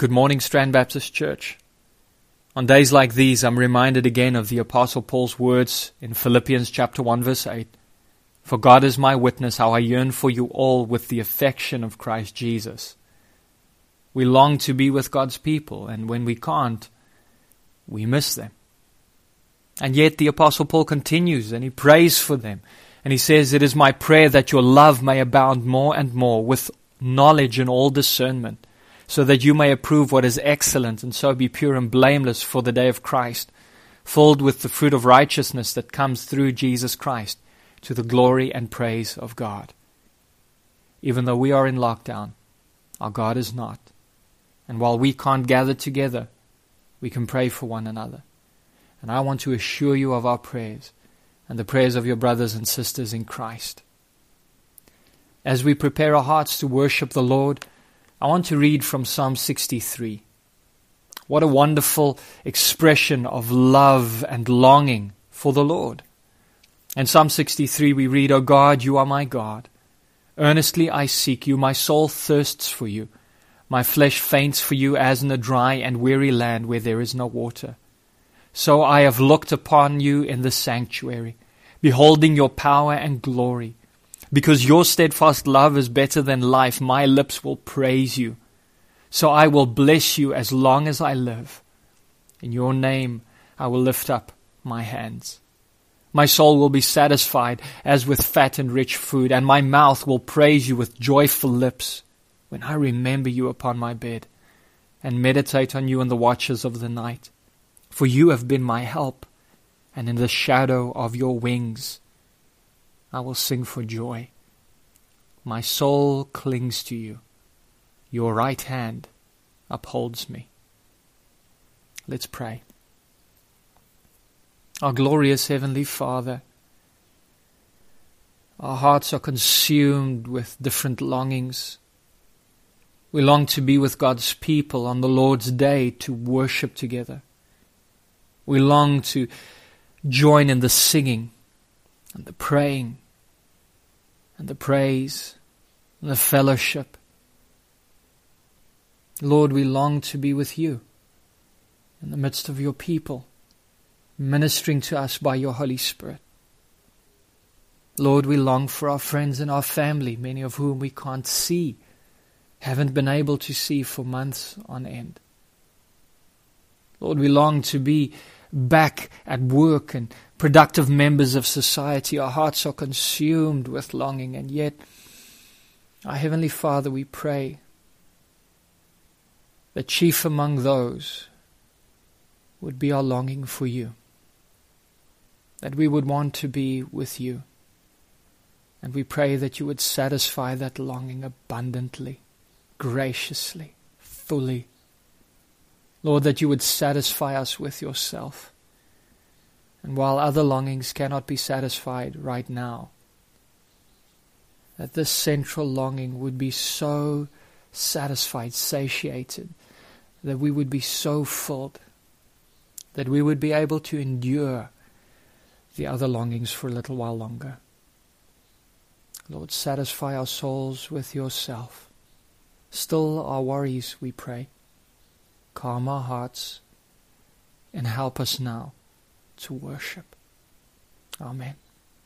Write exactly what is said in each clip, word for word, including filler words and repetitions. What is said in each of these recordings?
Good morning, Strand Baptist Church. On days like these, I'm reminded again of the Apostle Paul's words in Philippians chapter one, verse eight. For God is my witness how I yearn for you all with the affection of Christ Jesus. We long to be with God's people, and when we can't, we miss them. And yet the Apostle Paul continues, and he prays for them. And he says, it is my prayer that your love may abound more and more with knowledge and all discernment, so that you may approve what is excellent, and so be pure and blameless for the day of Christ, filled with the fruit of righteousness that comes through Jesus Christ, to the glory and praise of God. Even though we are in lockdown, our God is not. And while we can't gather together, we can pray for one another. And I want to assure you of our prayers and the prayers of your brothers and sisters in Christ. As we prepare our hearts to worship the Lord, I want to read from Psalm sixty-three. What a wonderful expression of love and longing for the Lord. In Psalm sixty-three we read, O God, you are my God. Earnestly I seek you. My soul thirsts for you. My flesh faints for you as in a dry and weary land where there is no water. So I have looked upon you in the sanctuary, beholding your power and glory. Because your steadfast love is better than life, my lips will praise you. So I will bless you as long as I live. In your name I will lift up my hands. My soul will be satisfied as with fat and rich food, and my mouth will praise you with joyful lips when I remember you upon my bed and meditate on you in the watches of the night. For you have been my help, and in the shadow of your wings I will sing for joy. My soul clings to you. Your right hand upholds me. Let's pray. Our glorious Heavenly Father, our hearts are consumed with different longings. We long to be with God's people on the Lord's day to worship together. We long to join in the singing and the praying and the praise and the fellowship. Lord, we long to be with you in the midst of your people, ministering to us by your Holy Spirit. Lord, we long for our friends and our family, many of whom we can't see, haven't been able to see for months on end. Lord, we long to be back at work and productive members of society. Our hearts are consumed with longing, and yet, our Heavenly Father, we pray that chief among those would be our longing for you, that we would want to be with you, and we pray that you would satisfy that longing abundantly, graciously, fully. Lord, that you would satisfy us with yourself. And while other longings cannot be satisfied right now, that this central longing would be so satisfied, satiated, that we would be so filled, that we would be able to endure the other longings for a little while longer. Lord, satisfy our souls with yourself. Still our worries, we pray. Calm our hearts and help us now to worship. Amen.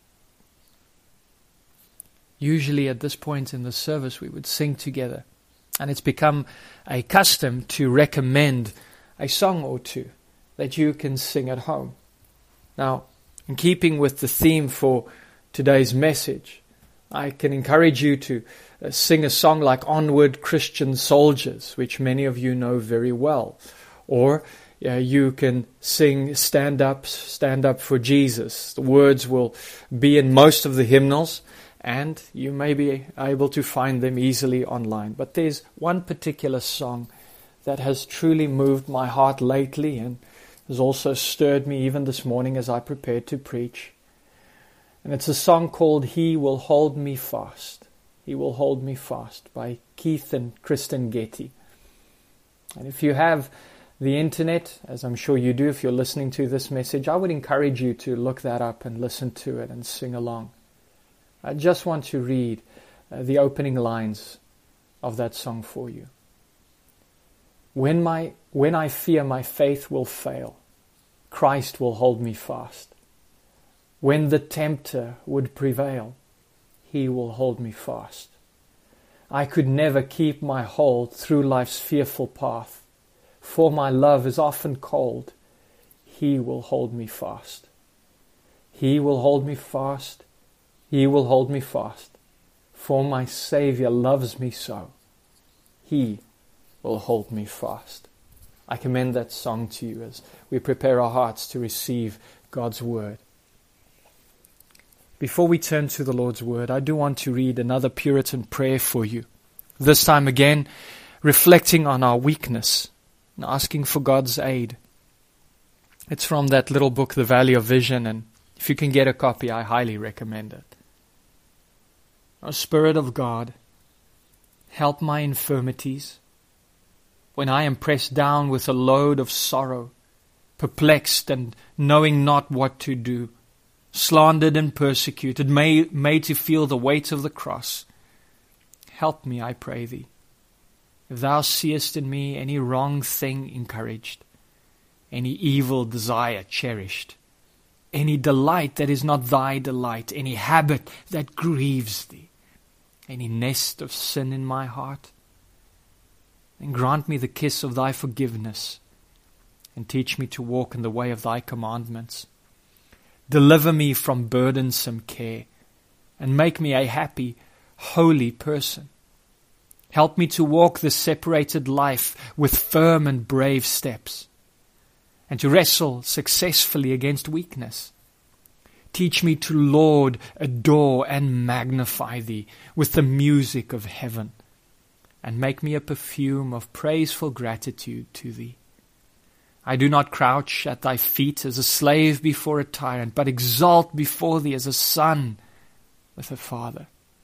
Usually at this point in the service we would sing together, and it's become a custom to recommend a song or two that you can sing at home. Now, in keeping with the theme for today's message, I can encourage you to uh, sing a song like Onward Christian Soldiers, which many of you know very well. Or uh, you can sing Stand Up, Stand Up for Jesus. The words will be in most of the hymnals, and you may be able to find them easily online. But there's one particular song that has truly moved my heart lately and has also stirred me even this morning as I prepared to preach. And it's a song called He Will Hold Me Fast. He Will Hold Me Fast by Keith and Kristen Getty. And if you have the internet, as I'm sure you do if you're listening to this message, I would encourage you to look that up and listen to it and sing along. I just want to read uh, the opening lines of that song for you. When my when I fear my faith will fail, Christ will hold me fast. When the tempter would prevail, He will hold me fast. I could never keep my hold through life's fearful path, for my love is often cold. He will hold me fast. He will hold me fast. He will hold me fast. For my Savior loves me so. He will hold me fast. I commend that song to you as we prepare our hearts to receive God's Word. Before we turn to the Lord's Word, I do want to read another Puritan prayer for you. This time again, reflecting on our weakness and asking for God's aid. It's from that little book, The Valley of Vision, and if you can get a copy, I highly recommend it. O Spirit of God, help my infirmities. When I am pressed down with a load of sorrow, perplexed and knowing not what to do, slandered and persecuted, made, made to feel the weight of the cross, help me, I pray Thee. If Thou seest in me any wrong thing encouraged, any evil desire cherished, any delight that is not Thy delight, any habit that grieves Thee, any nest of sin in my heart, then grant me the kiss of Thy forgiveness and teach me to walk in the way of Thy commandments. Deliver me from burdensome care and make me a happy, holy person. Help me to walk the separated life with firm and brave steps and to wrestle successfully against weakness. Teach me to laud, adore, and magnify Thee with the music of heaven, and make me a perfume of praiseful gratitude to Thee. I do not crouch at Thy feet as a slave before a tyrant, but exalt before Thee as a son with a father.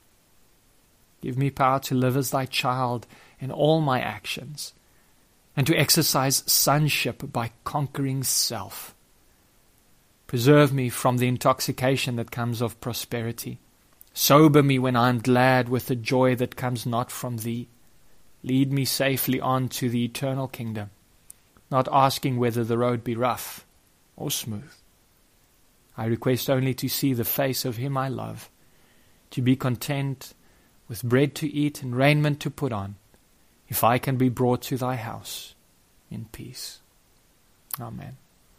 Give me power to live as Thy child in all my actions, and to exercise sonship by conquering self. Preserve me from the intoxication that comes of prosperity. Sober me when I am glad with the joy that comes not from Thee. Lead me safely on to the eternal kingdom, not asking whether the road be rough or smooth. I request only to see the face of Him I love, to be content with bread to eat and raiment to put on, if I can be brought to Thy house in peace. Amen.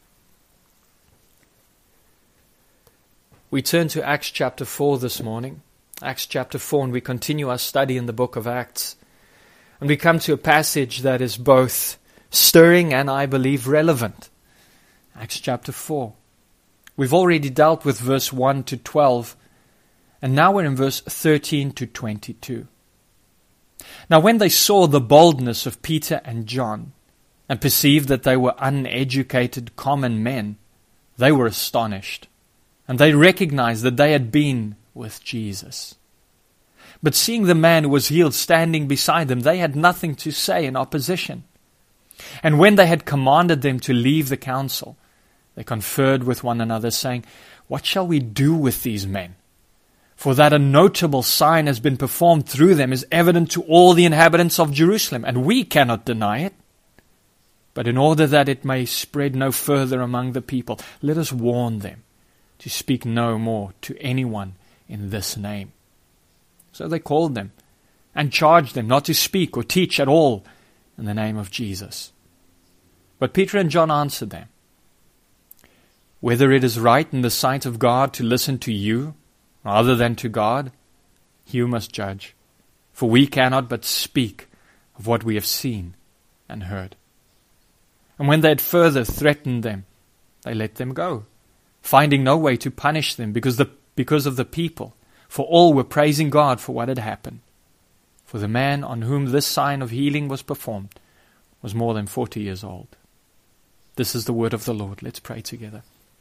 We turn to Acts chapter four this morning. Acts chapter four, and we continue our study in the book of Acts. And we come to a passage that is both stirring and, I believe, relevant. Acts chapter four. We've already dealt with verse one to twelve, and now we're in verse thirteen to twenty-two. Now when they saw the boldness of Peter and John, and perceived that they were uneducated common men, they were astonished, and they recognized that they had been with Jesus. But seeing the man who was healed standing beside them, they had nothing to say in opposition. And when they had commanded them to leave the council, they conferred with one another, saying, What shall we do with these men? For that a notable sign has been performed through them is evident to all the inhabitants of Jerusalem, and we cannot deny it. But in order that it may spread no further among the people, let us warn them to speak no more to anyone in this name. So they called them and charged them not to speak or teach at all in the name of Jesus. But Peter and John answered them, Whether it is right in the sight of God to listen to you rather than to God, you must judge. For we cannot but speak of what we have seen and heard. And when they had further threatened them, they let them go, finding no way to punish them because the because of the people, for all were praising God for what had happened. For the man on whom this sign of healing was performed was more than forty years old. This is the word of the Lord. Let's pray together.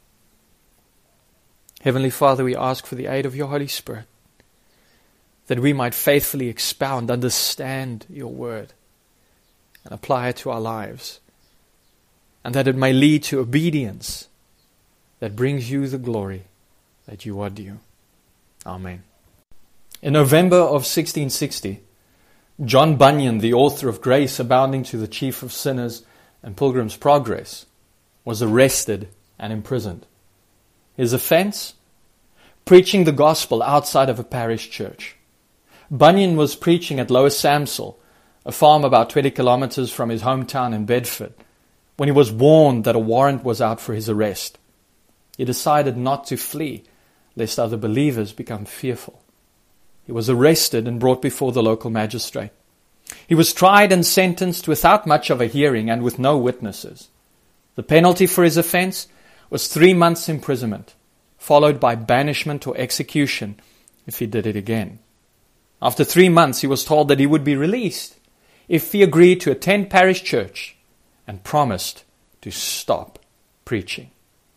Heavenly Father, we ask for the aid of your Holy Spirit, that we might faithfully expound, understand your word, and apply it to our lives, and that it may lead to obedience that brings you the glory that you are due. Amen. In November of sixteen sixty, John Bunyan, the author of Grace Abounding to the Chief of Sinners and Pilgrim's Progress, was arrested and imprisoned. His offense? Preaching the gospel outside of a parish church. Bunyan was preaching at Lower Samsel, a farm about twenty kilometers from his hometown in Bedford, when he was warned that a warrant was out for his arrest. He decided not to flee, lest other believers become fearful. He was arrested and brought before the local magistrate. He was tried and sentenced without much of a hearing and with no witnesses. The penalty for his offense was three months' imprisonment, followed by banishment or execution if he did it again. After three months, he was told that he would be released if he agreed to attend parish church and promised to stop preaching.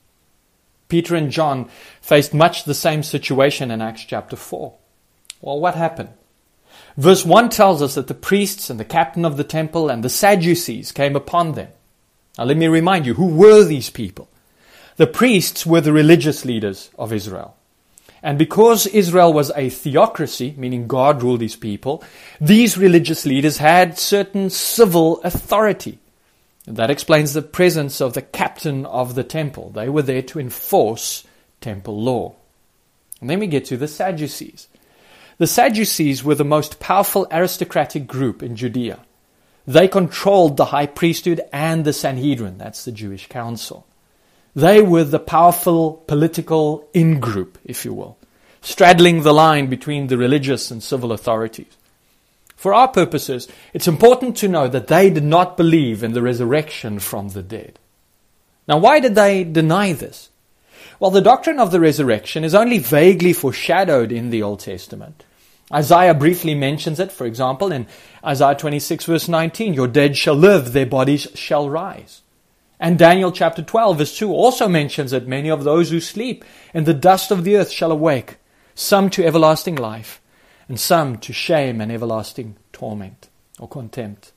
Peter and John faced much the same situation in Acts chapter four. Well, what happened? Verse one tells us that the priests and the captain of the temple and the Sadducees came upon them. Now let me remind you, who were these people? The priests were the religious leaders of Israel. And because Israel was a theocracy, meaning God ruled his people, these religious leaders had certain civil authority. And that explains the presence of the captain of the temple. They were there to enforce temple law. And then we get to the Sadducees. The Sadducees were the most powerful aristocratic group in Judea. They controlled the high priesthood and the Sanhedrin, that's the Jewish council. They were the powerful political in-group, if you will, straddling the line between the religious and civil authorities. For our purposes, it's important to know that they did not believe in the resurrection from the dead. Now, why did they deny this? Well, the doctrine of the resurrection is only vaguely foreshadowed in the Old Testament. Isaiah briefly mentions it, for example, in Isaiah twenty-six verse nineteen, your dead shall live, their bodies shall rise. And Daniel chapter twelve verse two also mentions that many of those who sleep in the dust of the earth shall awake, some to everlasting life, and some to shame and everlasting torment or contempt.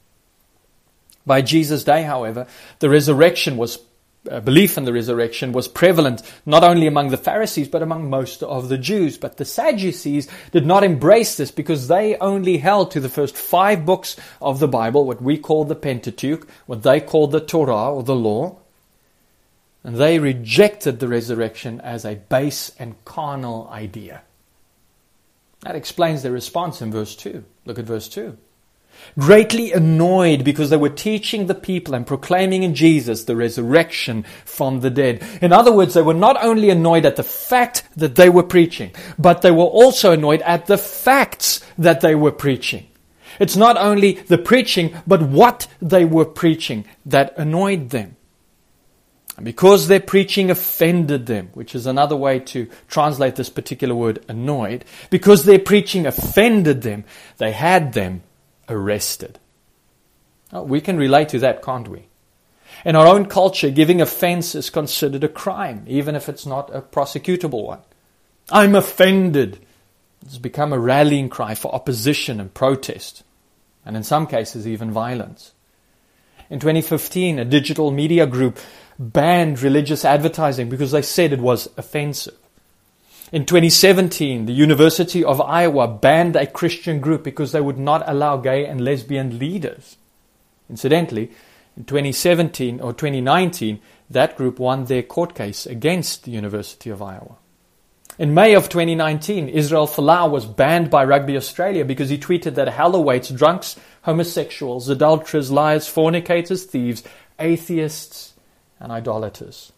By Jesus' day, however, the resurrection was Uh, belief in the resurrection was prevalent not only among the Pharisees but among most of the Jews. But the Sadducees did not embrace this because they only held to the first five books of the Bible, what we call the Pentateuch, what they called the Torah or the law. And they rejected the resurrection as a base and carnal idea. That explains their response in verse two. Look at verse two. Greatly annoyed because they were teaching the people and proclaiming in Jesus the resurrection from the dead. In other words, they were not only annoyed at the fact that they were preaching, but they were also annoyed at the facts that they were preaching. It's not only the preaching, but what they were preaching that annoyed them. And because their preaching offended them, which is another way to translate this particular word, annoyed, because their preaching offended them, they had them arrested. Oh, we can relate to that, can't we? In our own culture, giving offense is considered a crime, even if it's not a prosecutable one. I'm offended. It's become a rallying cry for opposition and protest, and in some cases even violence. In twenty fifteen, a digital media group banned religious advertising because they said it was offensive. In twenty seventeen, the University of Iowa banned a Christian group because they would not allow gay and lesbian leaders. Incidentally, in twenty seventeen or twenty nineteen, that group won their court case against the University of Iowa. In May of twenty nineteen, Israel Folau was banned by Rugby Australia because he tweeted that hell awaits drunks, homosexuals, adulterers, liars, fornicators, thieves, atheists, and idolaters.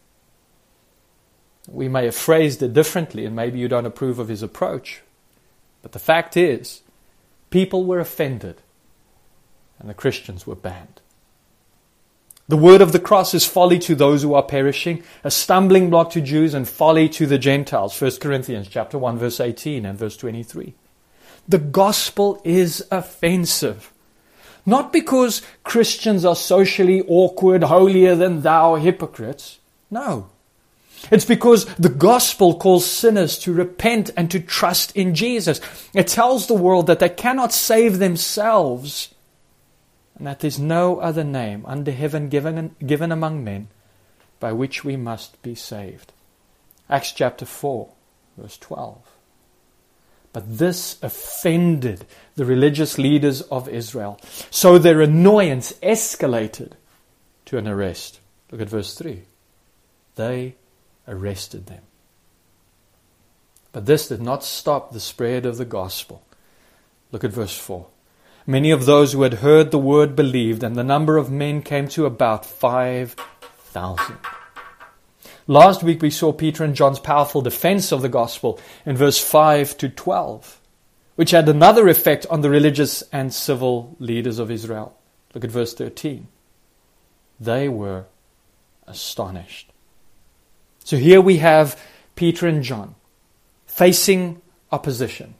We may have phrased it differently, and maybe you don't approve of his approach. But the fact is, people were offended, and the Christians were banned. The word of the cross is folly to those who are perishing, a stumbling block to Jews, and folly to the Gentiles. First Corinthians chapter one, verse eighteen and verse twenty-three. The gospel is offensive. Not because Christians are socially awkward, holier than thou hypocrites. No. It's because the gospel calls sinners to repent and to trust in Jesus. It tells the world that they cannot save themselves and that there's no other name under heaven given, given among men by which we must be saved. Acts chapter four, verse twelve. But this offended the religious leaders of Israel. So their annoyance escalated to an arrest. Look at verse three. They arrested them. But this did not stop the spread of the gospel. Look at verse four. Many of those who had heard the word believed, and the number of men came to about five thousand. Last week we saw Peter and John's powerful defense of the gospel in verse five to twelve, which had another effect on the religious and civil leaders of Israel. Look at verse thirteen. They were astonished. So here we have Peter and John facing opposition.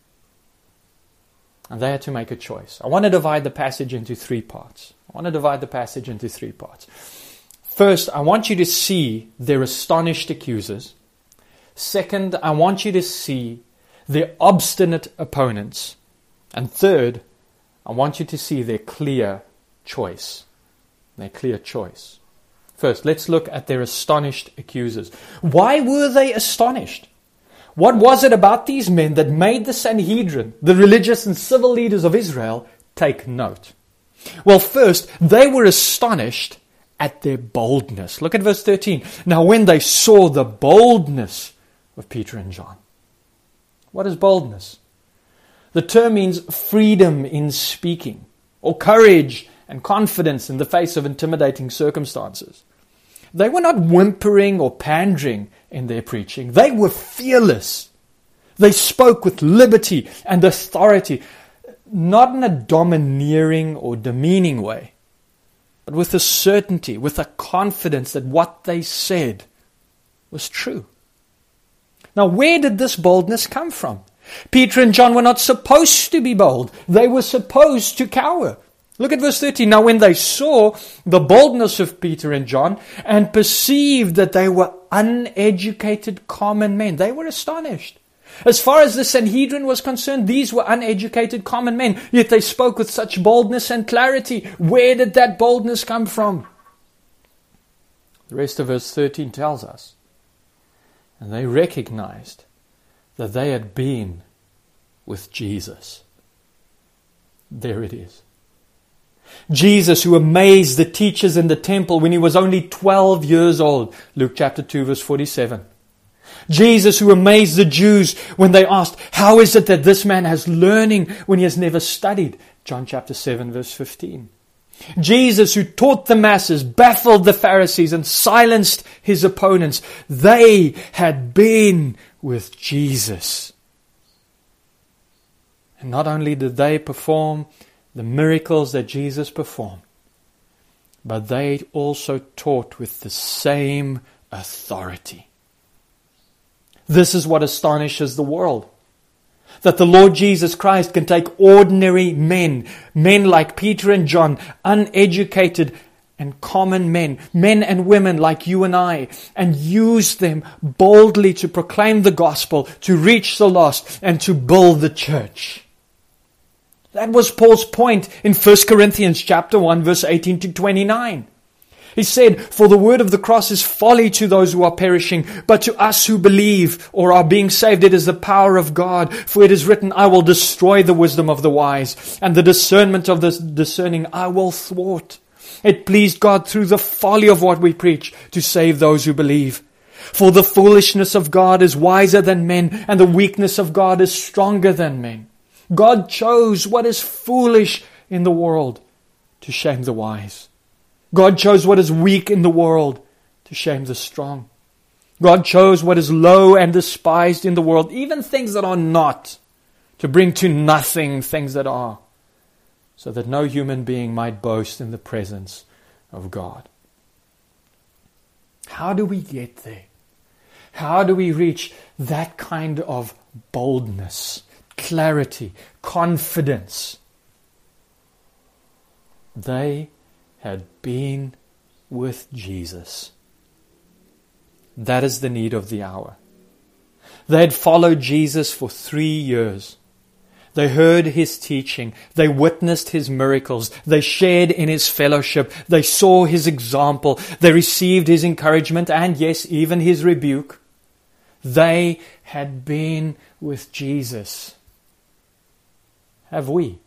And they had to make a choice. I want to divide the passage into three parts. I want to divide the passage into three parts. First, I want you to see their astonished accusers. Second, I want you to see their obstinate opponents. And third, I want you to see their clear choice. Their clear choice. First, let's look at their astonished accusers. Why were they astonished? What was it about these men that made the Sanhedrin, the religious and civil leaders of Israel, take note? Well, first, they were astonished at their boldness. Look at verse thirteen. Now when they saw the boldness of Peter and John. What is boldness? The term means freedom in speaking, or courage and confidence in the face of intimidating circumstances. They were not whimpering or pandering in their preaching. They were fearless. They spoke with liberty and authority, not in a domineering or demeaning way, but with a certainty, with a confidence that what they said was true. Now, where did this boldness come from? Peter and John were not supposed to be bold. They were supposed to cower. Look at verse thirteen. Now when they saw the boldness of Peter and John and perceived that they were uneducated common men, they were astonished. As far as the Sanhedrin was concerned, these were uneducated common men, yet they spoke with such boldness and clarity. Where did that boldness come from? The rest of verse thirteen tells us, and they recognized that they had been with Jesus. There it is. Jesus, who amazed the teachers in the temple when he was only twelve years old. Luke chapter two verse forty-seven. Jesus, who amazed the Jews when they asked, how is it that this man has learning when he has never studied? John chapter seven verse fifteen. Jesus, who taught the masses, baffled the Pharisees and silenced his opponents. They had been with Jesus. And not only did they perform the miracles that Jesus performed, but they also taught with the same authority. This is what astonishes the world. That the Lord Jesus Christ can take ordinary men, men like Peter and John, uneducated and common men, men and women like you and I, and use them boldly to proclaim the gospel, to reach the lost, and to build the church. That was Paul's point in First Corinthians chapter one, verse eighteen to twenty-nine. He said, for the word of the cross is folly to those who are perishing, but to us who believe or are being saved, it is the power of God. For it is written, I will destroy the wisdom of the wise, and the discernment of the discerning I will thwart. It pleased God through the folly of what we preach to save those who believe. For the foolishness of God is wiser than men, and the weakness of God is stronger than men. God chose what is foolish in the world to shame the wise. God chose what is weak in the world to shame the strong. God chose what is low and despised in the world, even things that are not, to bring to nothing things that are, so that no human being might boast in the presence of God. How do we get there? How do we reach that kind of boldness, clarity, confidence? They had been with Jesus. That is the need of the hour. They had followed Jesus for three years. They heard his teaching. They witnessed his miracles. They shared in his fellowship. They saw his example. They received his encouragement and, yes, even his rebuke. They had been with Jesus. have we?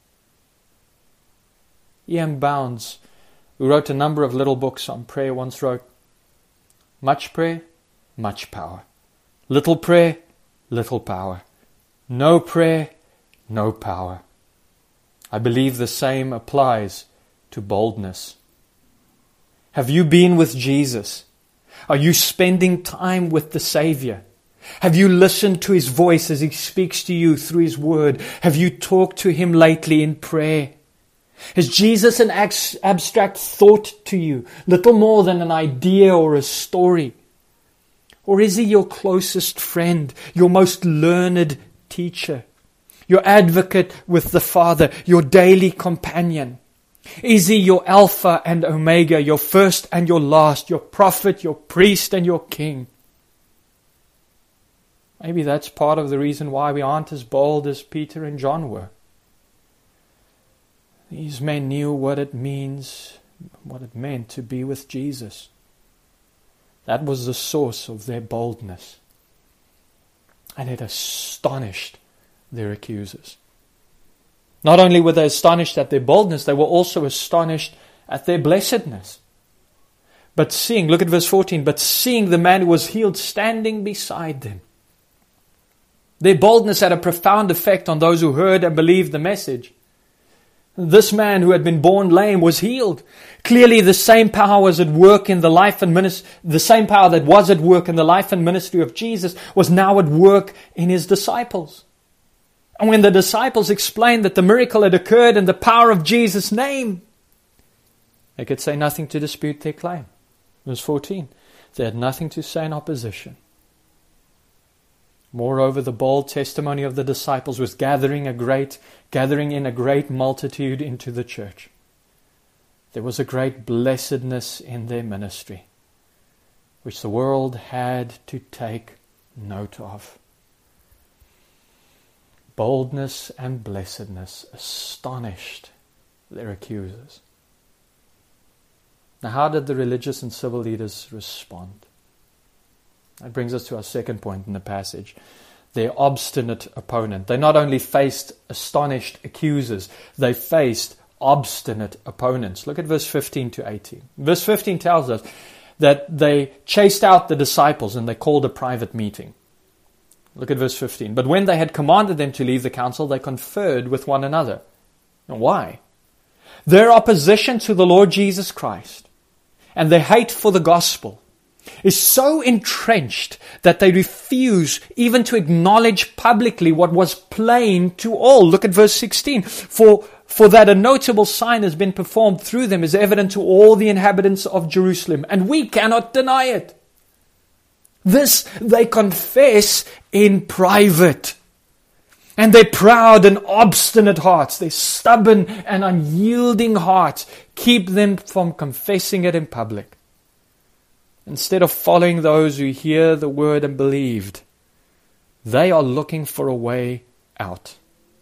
E M Bounds, who wrote a number of little books on prayer, once wrote, much prayer, much power. Little prayer, little power. No prayer, no power. I believe the same applies to boldness. Have you been with Jesus? Are you spending time with the Savior? Have you listened to His voice as He speaks to you through His Word? Have you talked to Him lately in prayer? Is Jesus an abstract thought to you, little more than an idea or a story? Or is He your closest friend, your most learned teacher, your advocate with the Father, your daily companion? Is He your Alpha and Omega, your first and your last, your prophet, your priest and your king? Maybe that's part of the reason why we aren't as bold as Peter and John were. These men knew what it means, what it meant to be with Jesus. That was the source of their boldness. And it astonished their accusers. Not only were they astonished at their boldness, they were also astonished at their blessedness. But seeing, look at verse fourteen, but seeing the man who was healed standing beside them. Their boldness had a profound effect on those who heard and believed the message. This man who had been born lame was healed. Clearly the same power was at work in the life and ministry, the same power that was at work in the life and ministry of Jesus was now at work in His disciples. And when the disciples explained that the miracle had occurred in the power of Jesus' name, they could say nothing to dispute their claim. Verse fourteen, they had nothing to say in opposition. Moreover, the bold testimony of the disciples was gathering a great, gathering in a great multitude into the church. There was a great blessedness in their ministry, which the world had to take note of. Boldness and blessedness astonished their accusers. Now, how did the religious and civil leaders respond? That brings us to our second point in the passage. Their obstinate opponent. They not only faced astonished accusers, they faced obstinate opponents. Look at verse fifteen to eighteen. Verse fifteen tells us that they chased out the disciples and they called a private meeting. Look at verse fifteen. But when they had commanded them to leave the council, they conferred with one another. And why? Their opposition to the Lord Jesus Christ and their hate for the gospel is so entrenched that they refuse even to acknowledge publicly what was plain to all. Look at verse sixteen. For, for that a notable sign has been performed through them is evident to all the inhabitants of Jerusalem, and we cannot deny it. This they confess in private. And their proud and obstinate hearts, their stubborn and unyielding hearts, keep them from confessing it in public. Instead of following those who hear the word and believed, they are looking for a way out.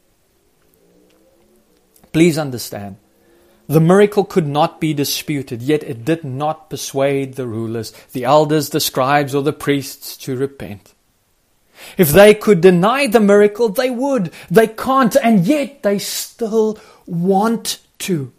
Please understand, the miracle could not be disputed, yet it did not persuade the rulers, the elders, the scribes, or the priests to repent. If they could deny the miracle, they would. They can't, and yet they still want to.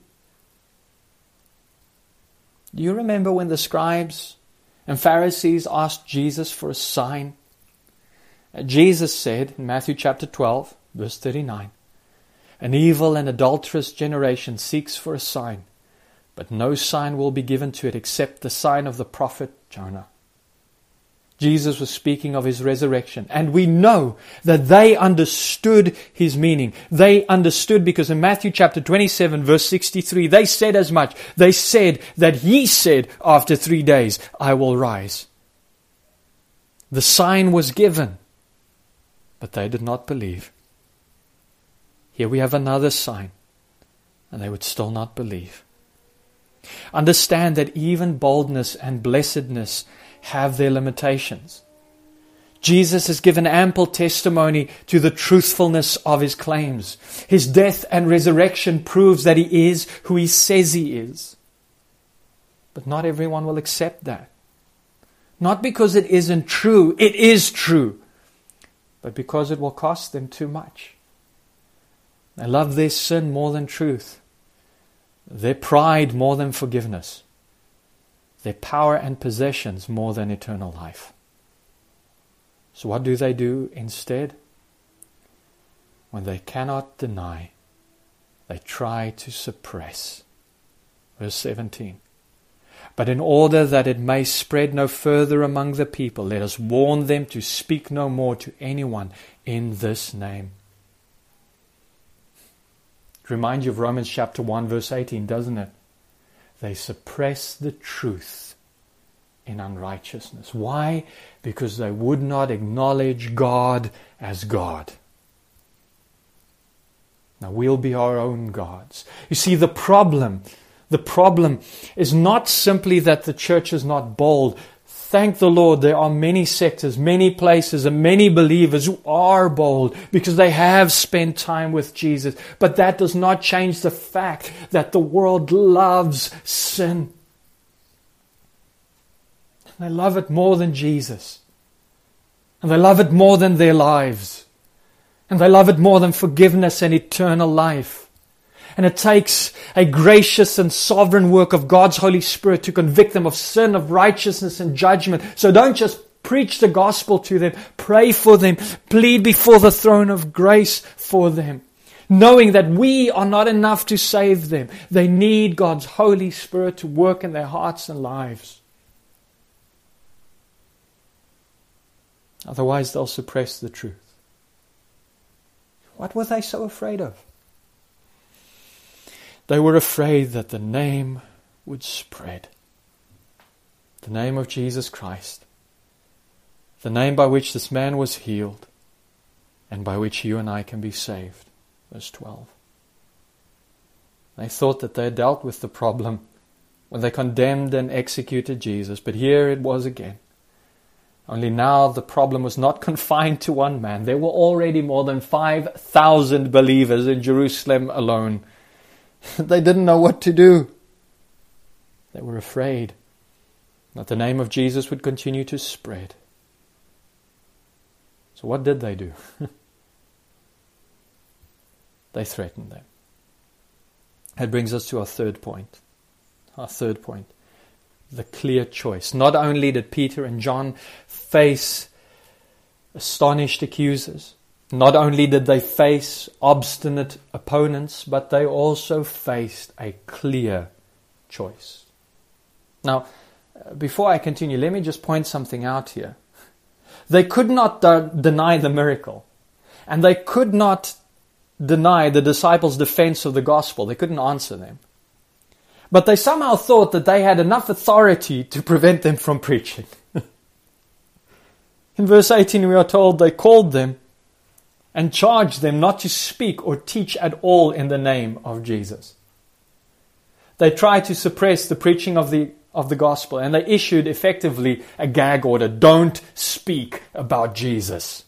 Do you remember when the scribes and Pharisees asked Jesus for a sign? Jesus said in Matthew chapter twelve, verse thirty-nine, "An evil and adulterous generation seeks for a sign, but no sign will be given to it except the sign of the prophet Jonah." Jesus was speaking of His resurrection, and we know that they understood His meaning. They understood because in Matthew chapter twenty-seven, verse sixty-three, they said as much. They said that He said, "After three days I will rise." The sign was given, but they did not believe. Here we have another sign, and they would still not believe. Understand that even boldness and blessedness have their limitations. Jesus has given ample testimony to the truthfulness of His claims. His death and resurrection proves that He is who He says He is. But not everyone will accept that. Not because it isn't true, it is true, but because it will cost them too much. They love their sin more than truth, their pride more than forgiveness, their power and possessions more than eternal life. So what do they do instead? When they cannot deny, they try to suppress. Verse seventeen. But in order that it may spread no further among the people, let us warn them to speak no more to anyone in this name. It reminds you of Romans chapter one verse eighteen, doesn't it? They suppress the truth in unrighteousness. Why? Because they would not acknowledge God as God. Now we'll be our own gods. You see, the problem, the problem is not simply that the church is not bold. Thank the Lord, there are many sectors, many places, and many believers who are bold because they have spent time with Jesus. But that does not change the fact that the world loves sin. They love it more than Jesus. And they love it more than their lives. And they love it more than forgiveness and eternal life. And it takes a gracious and sovereign work of God's Holy Spirit to convict them of sin, of righteousness and judgment. So don't just preach the gospel to them. Pray for them. Plead before the throne of grace for them. Knowing that we are not enough to save them. They need God's Holy Spirit to work in their hearts and lives. Otherwise they'll suppress the truth. What were they so afraid of? They were afraid that the name would spread. The name of Jesus Christ. The name by which this man was healed and by which you and I can be saved. Verse twelve. They thought that they had dealt with the problem when they condemned and executed Jesus, but here it was again. Only now the problem was not confined to one man. There were already more than five thousand believers in Jerusalem alone. They didn't know what to do. They were afraid that the name of Jesus would continue to spread. So what did they do? They threatened them. That brings us to our third point. Our third point. The clear choice. Not only did Peter and John face astonished accusers, not only did they face obstinate opponents, but they also faced a clear choice. Now, before I continue, let me just point something out here. They could not de- deny the miracle, and they could not deny the disciples' defense of the gospel. They couldn't answer them. But they somehow thought that they had enough authority to prevent them from preaching. In verse eighteen we are told they called them and charged them not to speak or teach at all in the name of Jesus. They tried to suppress the preaching of the of the gospel, and they issued effectively a gag order. Don't speak about Jesus.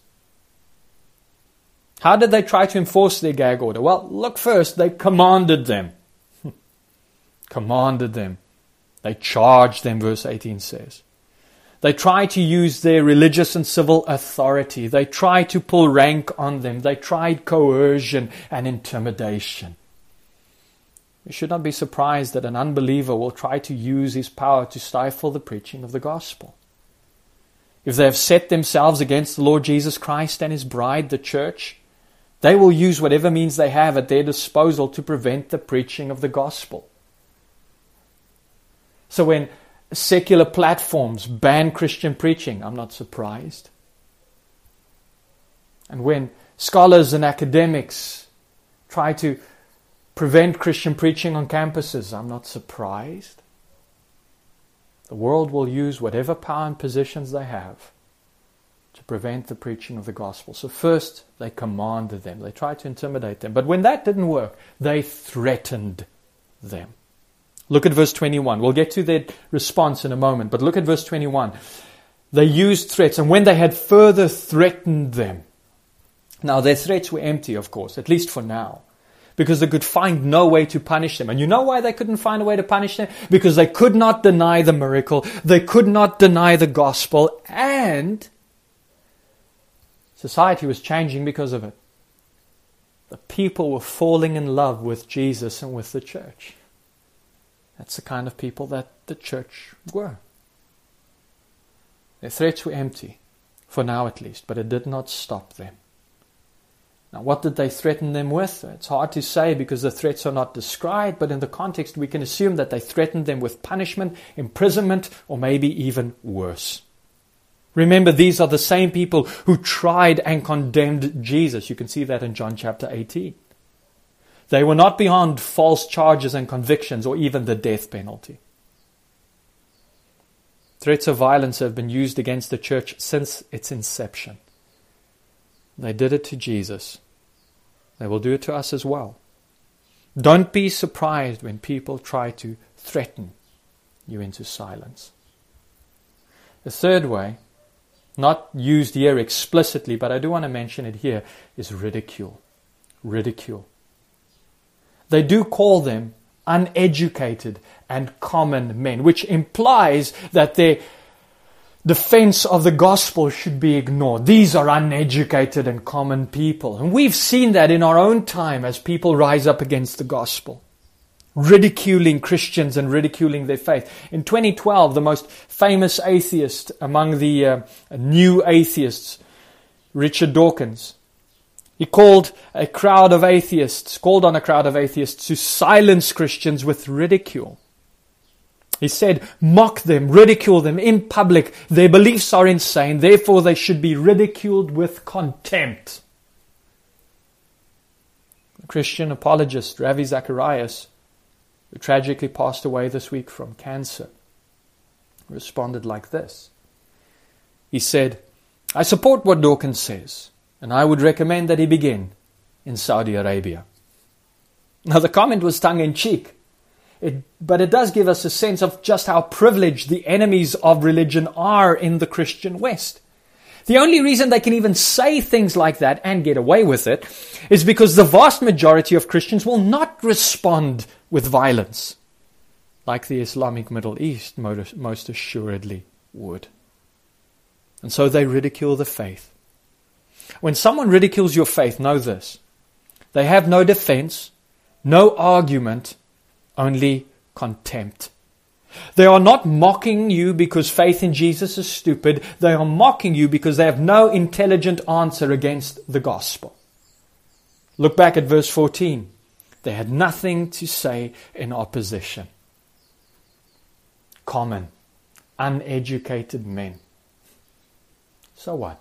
How did they try to enforce their gag order? Well, look first, they commanded them. Commanded them. They charged them, verse eighteen says. They tried to use their religious and civil authority. They tried to pull rank on them. They tried coercion and intimidation. We should not be surprised that an unbeliever will try to use his power to stifle the preaching of the gospel. If they have set themselves against the Lord Jesus Christ and His bride, the church, they will use whatever means they have at their disposal to prevent the preaching of the gospel. So when secular platforms ban Christian preaching, I'm not surprised. And when scholars and academics try to prevent Christian preaching on campuses, I'm not surprised. The world will use whatever power and positions they have to prevent the preaching of the gospel. So first, they commanded them. They tried to intimidate them. But when that didn't work, they threatened them. Look at verse twenty-one. We'll get to their response in a moment, but look at verse twenty-one. They used threats, and when they had further threatened them. Now, their threats were empty, of course, at least for now, because they could find no way to punish them. And you know why they couldn't find a way to punish them? Because they could not deny the miracle, they could not deny the gospel, and society was changing because of it. The people were falling in love with Jesus and with the church. That's the kind of people that the church were. Their threats were empty, for now at least, but it did not stop them. Now, what did they threaten them with? It's hard to say because the threats are not described, but in the context we can assume that they threatened them with punishment, imprisonment, or maybe even worse. Remember, these are the same people who tried and condemned Jesus. You can see that in John chapter eighteen. They were not beyond false charges and convictions or even the death penalty. Threats of violence have been used against the church since its inception. They did it to Jesus. They will do it to us as well. Don't be surprised when people try to threaten you into silence. The third way, not used here explicitly, but I do want to mention it here, is ridicule. Ridicule. They do call them uneducated and common men, which implies that their defense of the gospel should be ignored. These are uneducated and common people. And we've seen that in our own time as people rise up against the gospel, ridiculing Christians and ridiculing their faith. In twenty twelve, the most famous atheist among the uh, new atheists, Richard Dawkins, he called a crowd of atheists, called on a crowd of atheists to silence Christians with ridicule. He said, mock them, ridicule them in public. Their beliefs are insane, therefore they should be ridiculed with contempt. The Christian apologist Ravi Zacharias, who tragically passed away this week from cancer, responded like this. He said, I support what Dawkins says, and I would recommend that he begin in Saudi Arabia. Now the comment was tongue-in-cheek, it, but it does give us a sense of just how privileged the enemies of religion are in the Christian West. The only reason they can even say things like that and get away with it is because the vast majority of Christians will not respond with violence, like the Islamic Middle East most assuredly would. And so they ridicule the faith. When someone ridicules your faith, know this. They have no defense, no argument, only contempt. They are not mocking you because faith in Jesus is stupid. They are mocking you because they have no intelligent answer against the gospel. Look back at verse fourteen. They had nothing to say in opposition. Common, uneducated men. So what?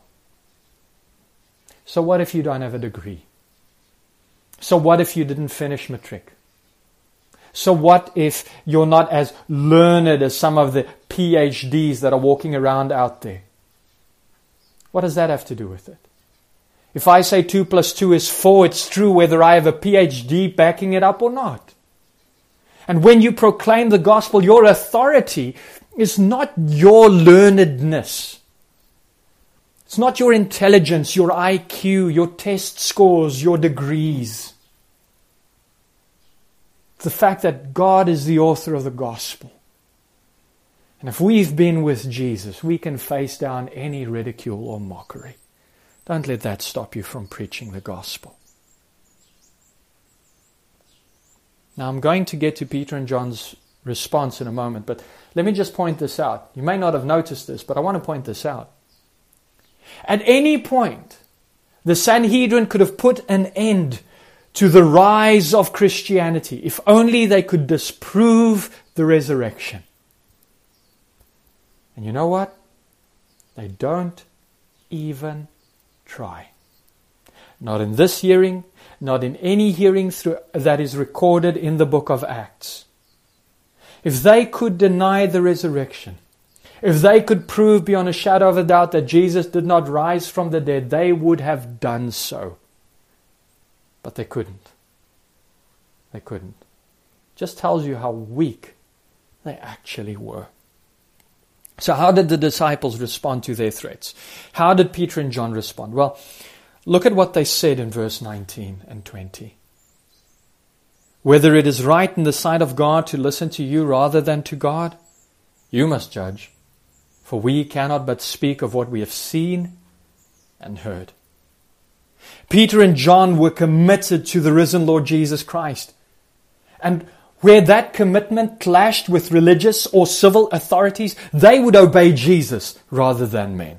So what if you don't have a degree? So what if you didn't finish matric? So what if you're not as learned as some of the P H Ds that are walking around out there? What does that have to do with it? If I say two plus two is four, it's true whether I have a P H D backing it up or not. And when you proclaim the gospel, your authority is not your learnedness. It's not your intelligence, your I Q, your test scores, your degrees. It's the fact that God is the author of the gospel. And if we've been with Jesus, we can face down any ridicule or mockery. Don't let that stop you from preaching the gospel. Now I'm going to get to Peter and John's response in a moment, but let me just point this out. You may not have noticed this, but I want to point this out. At any point, the Sanhedrin could have put an end to the rise of Christianity if only they could disprove the resurrection. And you know what? They don't even try. Not in this hearing, not in any hearing through, that is recorded in the book of Acts. If they could deny the resurrection, if they could prove beyond a shadow of a doubt that Jesus did not rise from the dead, they would have done so. But they couldn't. They couldn't. Just tells you how weak they actually were. So how did the disciples respond to their threats? How did Peter and John respond? Well, look at what they said in verse nineteen and twenty. Whether it is right in the sight of God to listen to you rather than to God, you must judge. For we cannot but speak of what we have seen and heard. Peter and John were committed to the risen Lord Jesus Christ. And where that commitment clashed with religious or civil authorities, they would obey Jesus rather than men.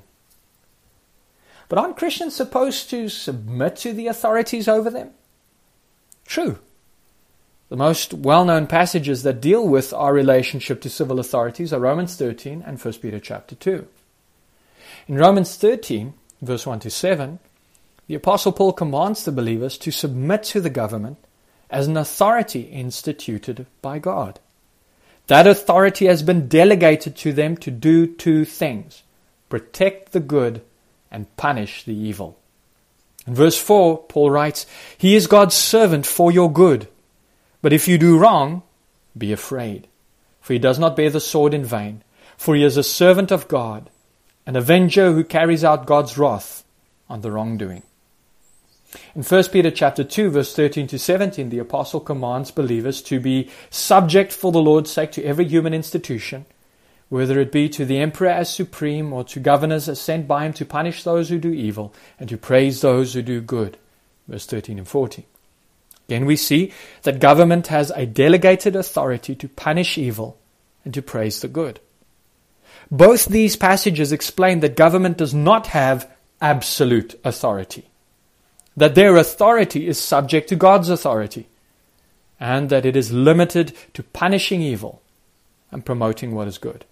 But aren't Christians supposed to submit to the authorities over them? True. The most well-known passages that deal with our relationship to civil authorities are Romans thirteen and First Peter chapter two. In Romans thirteen, verse one to seven, the Apostle Paul commands the believers to submit to the government as an authority instituted by God. That authority has been delegated to them to do two things: protect the good and punish the evil. In verse four, Paul writes, "He is God's servant for your good. But if you do wrong, be afraid. For he does not bear the sword in vain. For he is a servant of God, an avenger who carries out God's wrath on the wrongdoing." In First Peter chapter two, verse thirteen to seventeen, the apostle commands believers to be subject for the Lord's sake to every human institution, whether it be to the emperor as supreme or to governors as sent by him to punish those who do evil and to praise those who do good. Verse thirteen and fourteen. Again, we see that government has a delegated authority to punish evil and to praise the good. Both these passages explain that government does not have absolute authority, that their authority is subject to God's authority, and that it is limited to punishing evil and promoting what is good.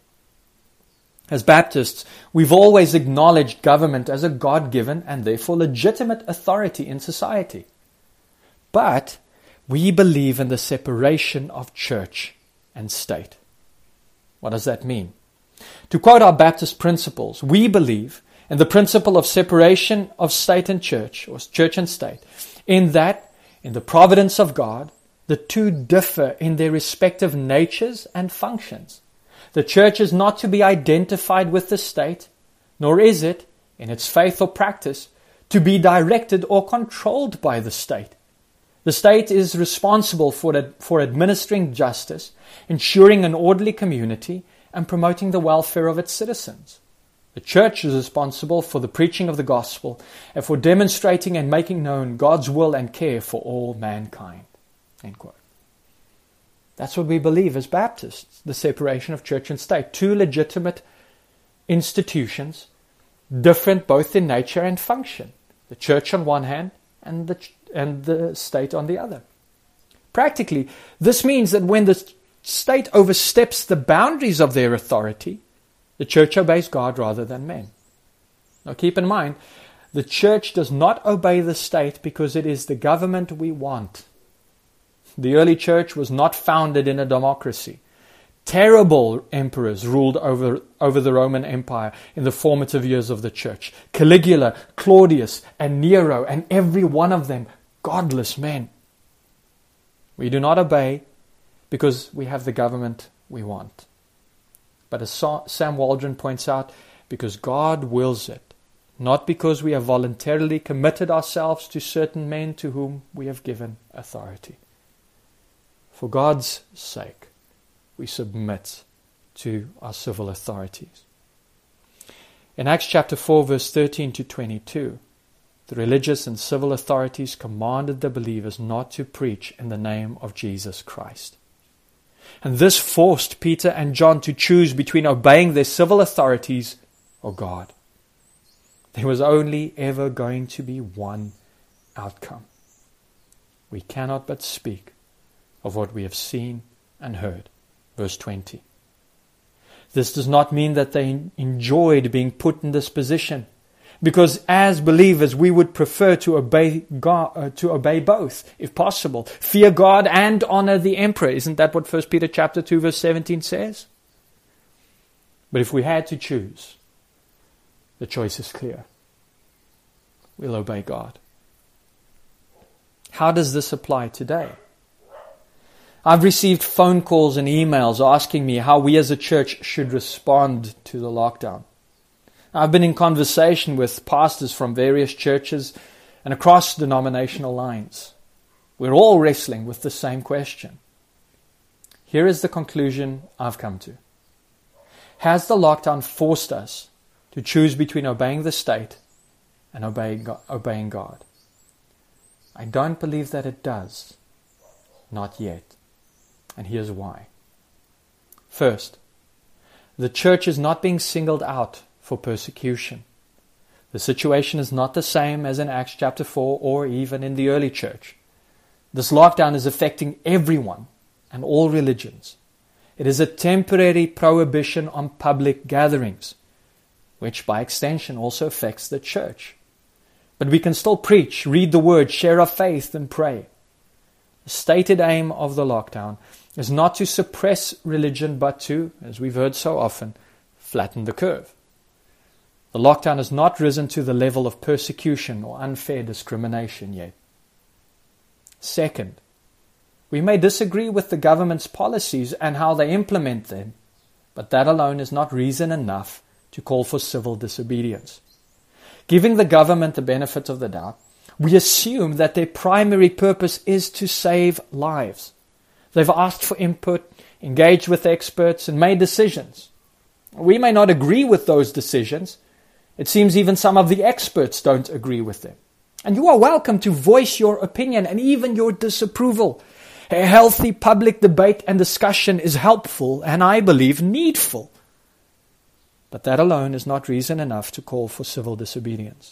As Baptists, we've always acknowledged government as a God-given and therefore legitimate authority in society. But we believe in the separation of church and state. What does that mean? To quote our Baptist principles, we believe in the principle of separation of state and church, or church and state, in that, in the providence of God, the two differ in their respective natures and functions. The church is not to be identified with the state, nor is it, in its faith or practice, to be directed or controlled by the state. The state is responsible for, the, for administering justice, ensuring an orderly community, and promoting the welfare of its citizens. The church is responsible for the preaching of the gospel and for demonstrating and making known God's will and care for all mankind. End quote. That's what we believe as Baptists, the separation of church and state. Two legitimate institutions, different both in nature and function. The church on one hand and the and the state on the other. Practically, this means that when the state oversteps the boundaries of their authority, the church obeys God rather than men. Now keep in mind, the church does not obey the state because it is the government we want. The early church was not founded in a democracy. Terrible emperors ruled over, over the Roman Empire in the formative years of the church. Caligula, Claudius, and Nero, and every one of them godless men. We do not obey because we have the government we want. But as Sam Waldron points out, because God wills it, not because we have voluntarily committed ourselves to certain men to whom we have given authority. For God's sake, we submit to our civil authorities. In Acts chapter four, verse thirteen to twenty-two, the religious and civil authorities commanded the believers not to preach in the name of Jesus Christ. And this forced Peter and John to choose between obeying their civil authorities or God. There was only ever going to be one outcome. We cannot but speak of what we have seen and heard. Verse twenty. This does not mean that they enjoyed being put in this position, because as believers we would prefer to obey God, uh, to obey both, if possible. Fear God and honor the emperor. Isn't that what First Peter chapter two verse seventeen says? But if we had to choose, the choice is clear. We'll obey God. How does this apply today? I've received phone calls and emails asking me how we as a church should respond to the lockdown. I've been in conversation with pastors from various churches and across denominational lines. We're all wrestling with the same question. Here is the conclusion I've come to. Has the lockdown forced us to choose between obeying the state and obeying God? I don't believe that it does. Not yet. And here's why. First, the church is not being singled out for persecution. The situation is not the same as in Acts chapter four or even in the early church. This lockdown is affecting everyone and all religions. It is a temporary prohibition on public gatherings, which by extension also affects the church. But we can still preach, read the word, share our faith and pray. The stated aim of the lockdown is not to suppress religion, but to, as we've heard so often, flatten the curve. The lockdown has not risen to the level of persecution or unfair discrimination yet. Second, we may disagree with the government's policies and how they implement them, but that alone is not reason enough to call for civil disobedience. Giving the government the benefit of the doubt, we assume that their primary purpose is to save lives. They've asked for input, engaged with experts, and made decisions. We may not agree with those decisions. It seems even some of the experts don't agree with them. And you are welcome to voice your opinion and even your disapproval. A healthy public debate and discussion is helpful and, I believe, needful. But that alone is not reason enough to call for civil disobedience.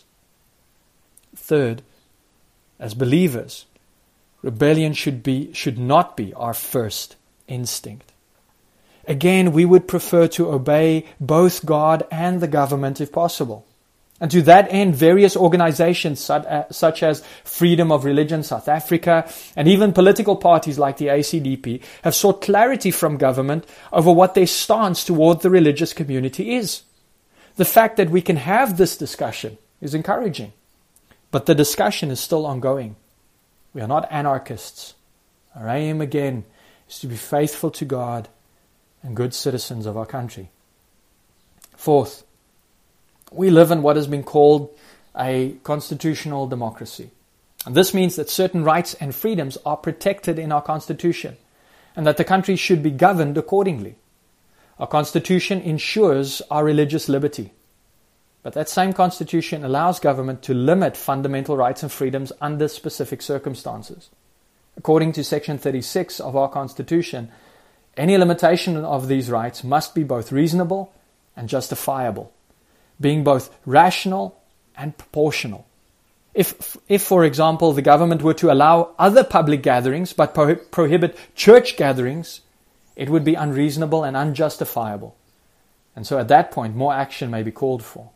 Third, as believers, rebellion should be should not be our first instinct. Again, we would prefer to obey both God and the government if possible. And to that end, various organizations such as Freedom of Religion South Africa and even political parties like the A C D P have sought clarity from government over what their stance toward the religious community is. The fact that we can have this discussion is encouraging, but the discussion is still ongoing. We are not anarchists. Our aim, again, is to be faithful to God and good citizens of our country. Fourth, we live in what has been called a constitutional democracy. And this means that certain rights and freedoms are protected in our constitution and that the country should be governed accordingly. Our constitution ensures our religious liberty. But that same constitution allows government to limit fundamental rights and freedoms under specific circumstances. According to Section thirty-six of our constitution, any limitation of these rights must be both reasonable and justifiable, being both rational and proportional. If, if, for example, the government were to allow other public gatherings but pro- prohibit church gatherings, it would be unreasonable and unjustifiable. And so at that point, more action may be called for.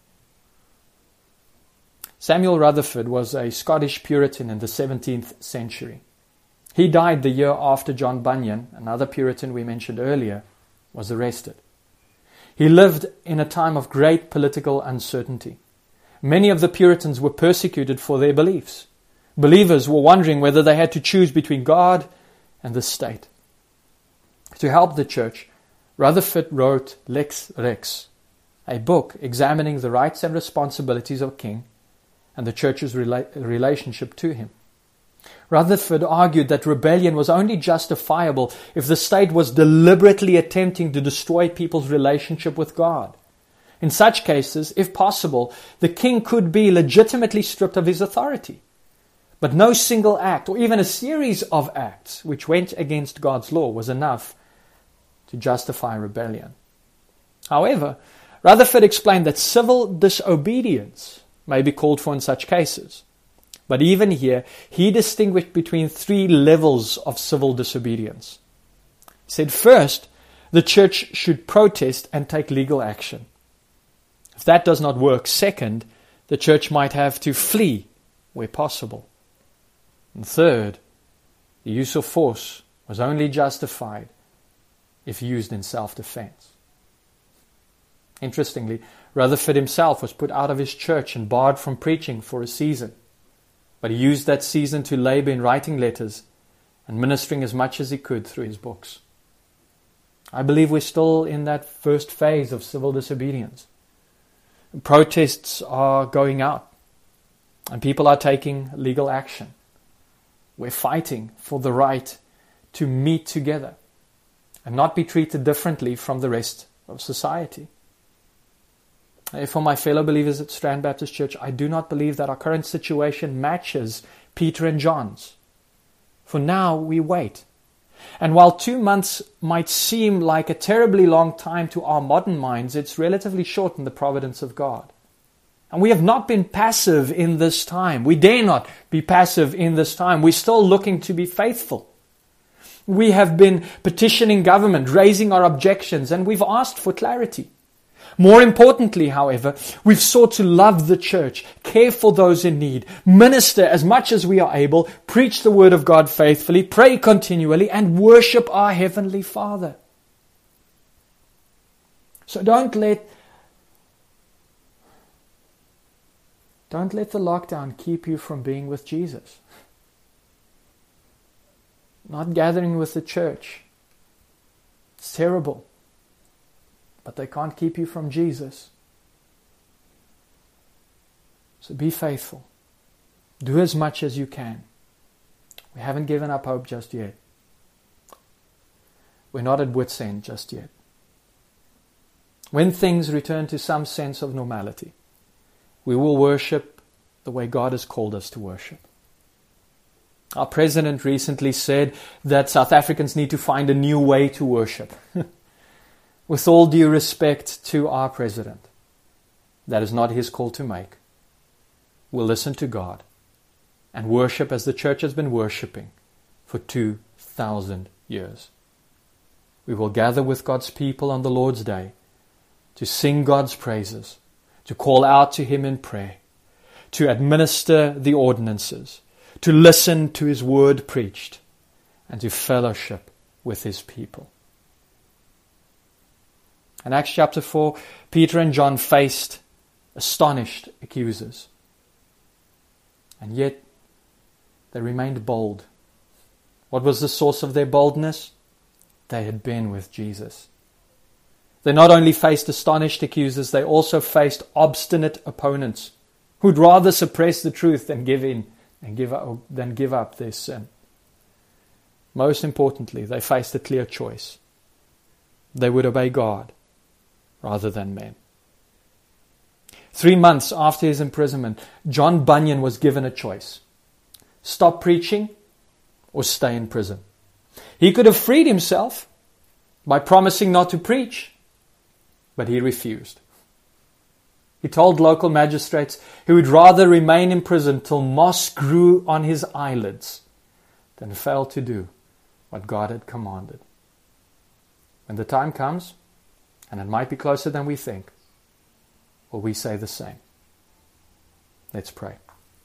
Samuel Rutherford was a Scottish Puritan in the seventeenth century. He died the year after John Bunyan, another Puritan we mentioned earlier, was arrested. He lived in a time of great political uncertainty. Many of the Puritans were persecuted for their beliefs. Believers were wondering whether they had to choose between God and the state. To help the church, Rutherford wrote Lex Rex, a book examining the rights and responsibilities of a king and the church's rela- relationship to him. Rutherford argued that rebellion was only justifiable if the state was deliberately attempting to destroy people's relationship with God. In such cases, if possible, the king could be legitimately stripped of his authority. But no single act, or even a series of acts which went against God's law, was enough to justify rebellion. However, Rutherford explained that civil disobedience may be called for in such cases. But even here, he distinguished between three levels of civil disobedience. He said, first, the church should protest and take legal action. If that does not work, second, the church might have to flee where possible. And third, the use of force was only justified if used in self-defense. Interestingly, Rutherford himself was put out of his church and barred from preaching for a season. But he used that season to labor in writing letters and ministering as much as he could through his books. I believe we're still in that first phase of civil disobedience. Protests are going out and people are taking legal action. We're fighting for the right to meet together and not be treated differently from the rest of society. For my fellow believers at Strand Baptist Church, I do not believe that our current situation matches Peter and John's. For now we wait. And while two months might seem like a terribly long time to our modern minds, it's relatively short in the providence of God. And we have not been passive in this time. We dare not be passive in this time. We're still looking to be faithful. We have been petitioning government, raising our objections, and we've asked for clarity. More importantly, however, we've sought to love the church, care for those in need, minister as much as we are able, preach the word of God faithfully, pray continually, and worship our Heavenly Father. So don't let, don't let the lockdown keep you from being with Jesus. Not gathering with the church. It's terrible. But they can't keep you from Jesus. So be faithful. Do as much as you can. We haven't given up hope just yet. We're not at wit's end just yet. When things return to some sense of normality, we will worship the way God has called us to worship. Our president recently said that South Africans need to find a new way to worship. With all due respect to our president, that is not his call to make. We'll listen to God and worship as the church has been worshiping for two thousand years. We will gather with God's people on the Lord's Day to sing God's praises, to call out to Him in prayer, to administer the ordinances, to listen to His word preached, and to fellowship with His people. In Acts chapter four, Peter and John faced astonished accusers. And yet, they remained bold. What was the source of their boldness? They had been with Jesus. They not only faced astonished accusers, they also faced obstinate opponents who'd rather suppress the truth than give in and give up, than give up their sin. Most importantly, they faced a clear choice. They would obey God rather than men. Three months after his imprisonment, John Bunyan was given a choice. Stop preaching or stay in prison. He could have freed himself by promising not to preach, but he refused. He told local magistrates he would rather remain in prison till moss grew on his eyelids than fail to do what God had commanded. When the time comes, and it might be closer than we think, will we say the same? Let's pray.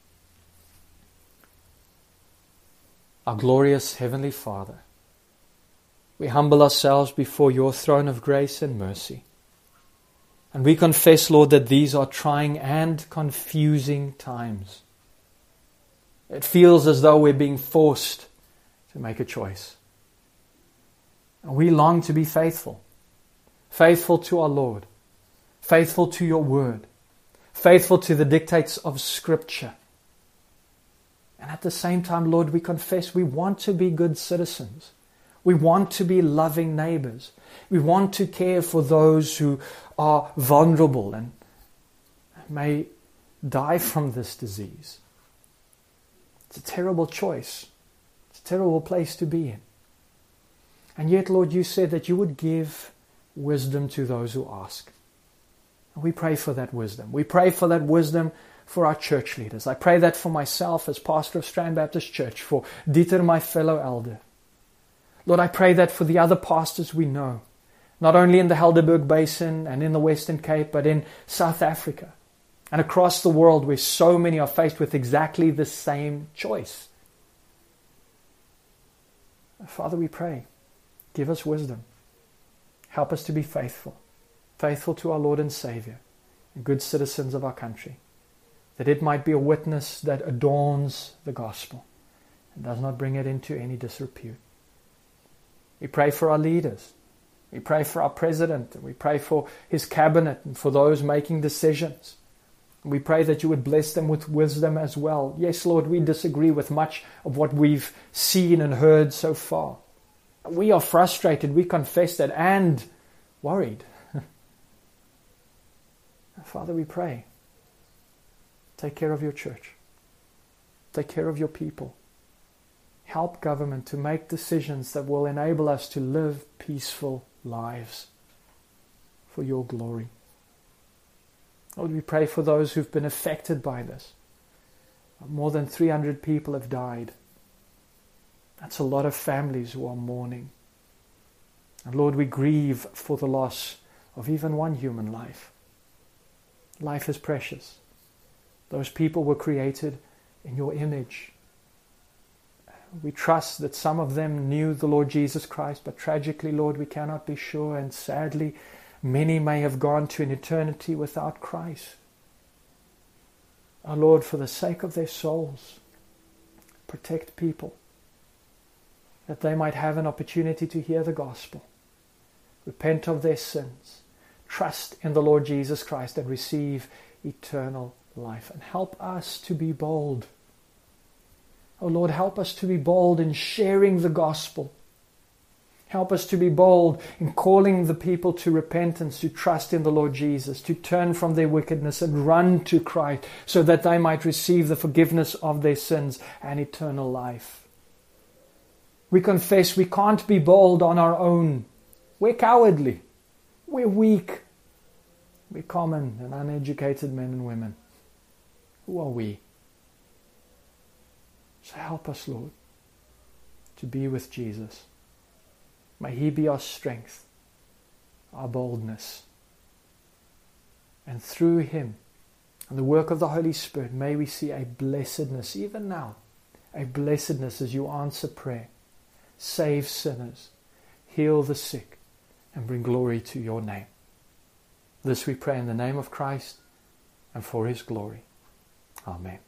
Our glorious Heavenly Father, we humble ourselves before your throne of grace and mercy. And we confess, Lord, that these are trying and confusing times. It feels as though we're being forced to make a choice. And we long to be faithful. Faithful to our Lord. Faithful to your word. Faithful to the dictates of Scripture. And at the same time, Lord, we confess we want to be good citizens. We want to be loving neighbors. We want to care for those who are vulnerable and may die from this disease. It's a terrible choice. It's a terrible place to be in. And yet, Lord, you said that you would give wisdom to those who ask. And we pray for that wisdom. We pray for that wisdom for our church leaders. I pray that for myself as pastor of Strand Baptist Church, for Dieter, my fellow elder. Lord, I pray that for the other pastors we know, not only in the Helderberg Basin and in the Western Cape, but in South Africa and across the world where so many are faced with exactly the same choice. Father, we pray, give us wisdom. Help us to be faithful, faithful to our Lord and Savior, and good citizens of our country, that it might be a witness that adorns the gospel and does not bring it into any disrepute. We pray for our leaders. We pray for our president. And we pray for his cabinet and for those making decisions. And we pray that you would bless them with wisdom as well. Yes, Lord, we disagree with much of what we've seen and heard so far. We are frustrated, we confess that, and worried. Father, we pray, take care of your church. Take care of your people. Help government to make decisions that will enable us to live peaceful lives for your glory. Lord, we pray for those who've been affected by this. More than three hundred people have died. That's a lot of families who are mourning. And Lord, we grieve for the loss of even one human life. Life is precious. Those people were created in your image. We trust that some of them knew the Lord Jesus Christ, but tragically, Lord, we cannot be sure, and sadly, many may have gone to an eternity without Christ. Our Lord, for the sake of their souls, protect people, that they might have an opportunity to hear the gospel, repent of their sins, trust in the Lord Jesus Christ, and receive eternal life. And help us to be bold. Oh Lord, help us to be bold in sharing the gospel. Help us to be bold in calling the people to repentance, to trust in the Lord Jesus, to turn from their wickedness and run to Christ, so that they might receive the forgiveness of their sins and eternal life. We confess we can't be bold on our own. We're cowardly. We're weak. We're common and uneducated men and women. Who are we? So help us, Lord, to be with Jesus. May He be our strength, our boldness. And through Him and the work of the Holy Spirit, may we see a blessedness, even now, a blessedness as you answer prayer, save sinners, heal the sick, and bring glory to your name. This we pray in the name of Christ and for His glory. Amen.